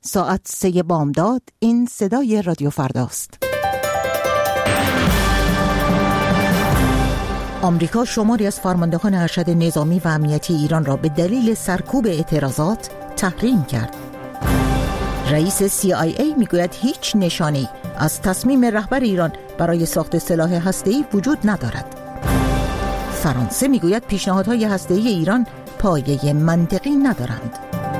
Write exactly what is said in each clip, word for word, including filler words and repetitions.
ساعت سه بامداد. این صدای رادیو فرداست. آمریکا شماری از فرماندهان ارشد نظامی و امنیتی ایران را به دلیل سرکوب اعتراضات تحریم کرد. رئیس سی آی ای میگوید هیچ نشانه‌ای از تصمیم رهبر ایران برای ساخت سلاح هسته‌ای وجود ندارد. فرانسه میگوید پیشنهادهای هسته‌ای ایران پایه منطقی ندارند.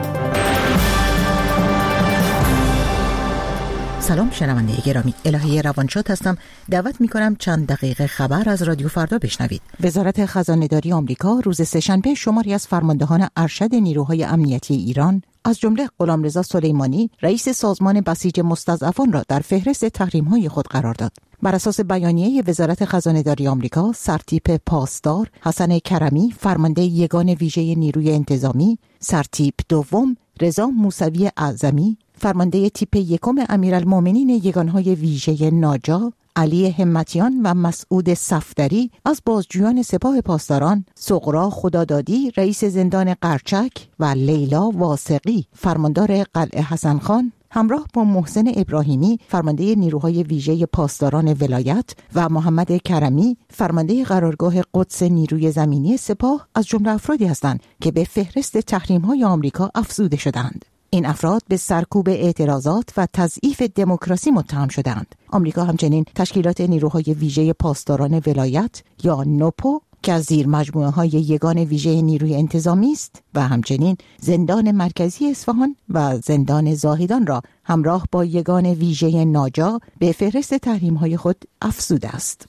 سلام شنونده گرامی، الهه روانشاد هستم. دعوت می‌کنم چند دقیقه خبر از رادیو فردا بشنوید. وزارت خزانه‌داری آمریکا روز سه‌شنبه شماری از فرماندهان ارشد نیروهای امنیتی ایران از جمله غلامرضا سلیمانی رئیس سازمان بسیج مستضعفان را در فهرست تحریم‌های خود قرار داد. بر اساس بیانیه وزارت خزانه‌داری آمریکا، سرتیپ پاسدار حسن کرمی فرمانده یگان ویژه نیروی انتظامی، سرتیپ دوم رضا موسوی اعظمی فرمانده تیپ یکم امیرالمومنین یگانهای ویژه ناجا، علی همتیان و مسعود صفدری از بازجویان سپاه پاسداران، سغرا خدادادی رئیس زندان قرچک و لیلا واسقی فرماندار قلعه حسن خان همراه با محسن ابراهیمی فرمانده نیروهای ویژه پاسداران ولایت و محمد کرمی فرمانده قرارگاه قدس نیروی زمینی سپاه از جمله افرادی هستند که به فهرست تحریم‌های آمریکا افزوده شدند. این افراد به سرکوب اعتراضات و تضعیف دموکراسی متهم شدند. آمریکا همچنین تشکیلات نیروهای ویژه پاسداران ولایت یا نوپو که از زیر مجموعه های یگان ویژه نیروی انتظامی است و همچنین زندان مرکزی اصفهان و زندان زاهدان را همراه با یگان ویژه ناجا به فهرست تحریم های خود افزوده است.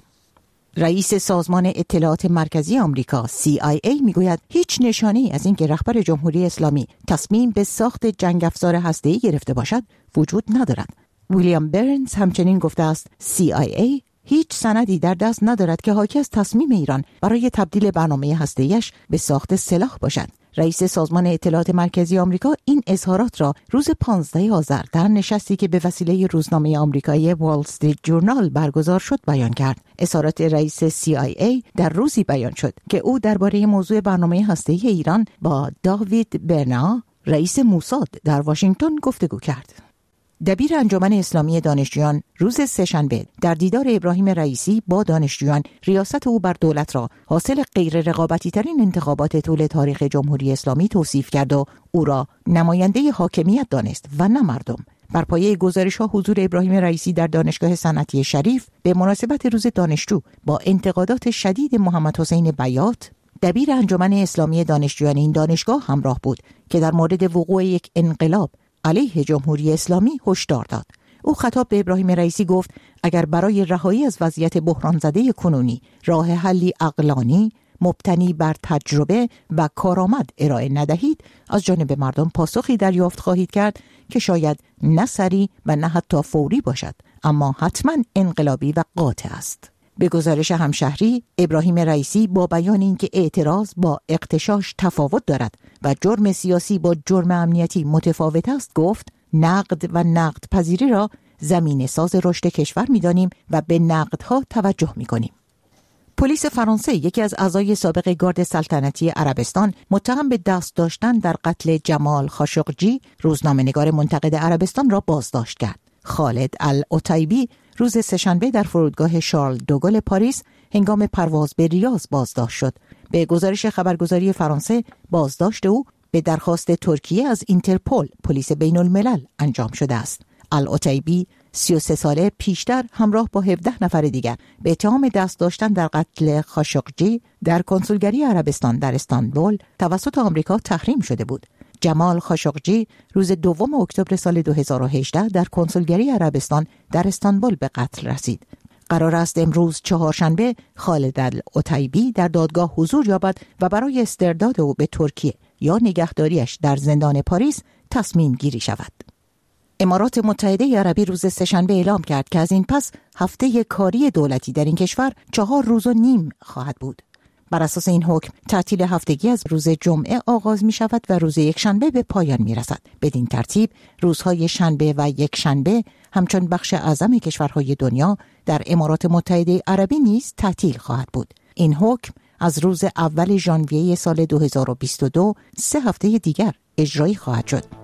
رئیس سازمان اطلاعات مرکزی آمریکا سی آی ای میگوید هیچ نشانه‌ای از اینکه رهبر جمهوری اسلامی تصمیم به ساخت جنگ افزار هسته‌ای گرفته باشد وجود ندارد. ویلیام برنز همچنین گفته است سی آی ای هیچ سندی در دست ندارد که حاکی از تصمیم ایران برای تبدیل برنامه هسته‌ایش به ساخت سلاح باشد. رئیس سازمان اطلاعات مرکزی آمریکا این اظهارات را روز پانزده آذر در نشستی که به وسیله روزنامه آمریکایی وال استریت جورنال برگزار شد بیان کرد. اظهارات رئیس سی آی ای در روزی بیان شد که او درباره موضوع برنامه هسته‌ای ایران با داوید برنا رئیس موساد در واشنگتن گفتگو کرد. دبیر انجمن اسلامی دانشجویان روز سه‌شنبه در دیدار ابراهیم رئیسی با دانشجویان ریاست او بر دولت را حاصل غیر رقابتی ترین انتخابات طول تاریخ جمهوری اسلامی توصیف کرد و او را نماینده حاکمیت دانست و نه مردم. بر پایه گزارش‌ها حضور ابراهیم رئیسی در دانشگاه صنعتی شریف به مناسبت روز دانشجو با انتقادات شدید محمد حسین بیات دبیر انجمن اسلامی دانشجویان این دانشگاه همراه بود که در مورد وقوع یک انقلاب علیه جمهوری اسلامی هشدار داد. او خطاب به ابراهیم رئیسی گفت اگر برای رهایی از وضعیت بحران زده کنونی راه حلی عقلانی مبتنی بر تجربه و کارآمد ارائه ندهید از جانب مردم پاسخی دریافت خواهید کرد که شاید نه سریع و نه حتی فوری باشد اما حتما انقلابی و قاطع است. به گزارش همشهری، ابراهیم رئیسی با بیان اینکه اعتراض با اغتشاش تفاوت دارد و جرم سیاسی با جرم امنیتی متفاوت است گفت نقد و نقد پذیری را زمینه ساز رشد کشور می‌دانیم و به نقدها توجه می‌کنیم. پلیس فرانسه یکی از اعضای سابق گارد سلطنتی عربستان متهم به دست داشتن در قتل جمال خاشقجی روزنامه‌نگار منتقد عربستان را بازداشت کرد. خالد العتیبی روز سه‌شنبه در فرودگاه شارل دوگل پاریس هنگام پرواز به ریاض بازداشت شد. به گزارش خبرگزاری فرانسه بازداشت او به درخواست ترکیه از اینترپل پلیس بین الملل انجام شده است. العتیبی سی و سه ساله پیشتر همراه با هفده نفر دیگر به اتهام دست داشتن در قتل خاشقجی در کنسولگری عربستان در استانبول توسط آمریکا تحریم شده بود. جمال خاشقجی روز دوم اکتبر سال دو هزار و هجده در کنسولگری عربستان در استانبول به قتل رسید. قرار است امروز چهارشنبه خالد العتیبی در دادگاه حضور یابد و برای استرداد او به ترکیه یا نگهداریش در زندان پاریس تصمیم گیری شود. امارات متحده عربی روز سه‌شنبه اعلام کرد که از این پس هفته کاری دولتی در این کشور چهار روز و نیم خواهد بود. بر اساس این حکم تعطیل هفتگی از روز جمعه آغاز می شود و روز یکشنبه به پایان می رسد. بدین ترتیب روزهای شنبه و یکشنبه همچون بخش اعظم کشورهای دنیا در امارات متحده عربی نیز تعطیل خواهد بود. این حکم از روز اول ژانویه سال دو هزار و بیست و دو سه هفته دیگر اجرایی خواهد شد.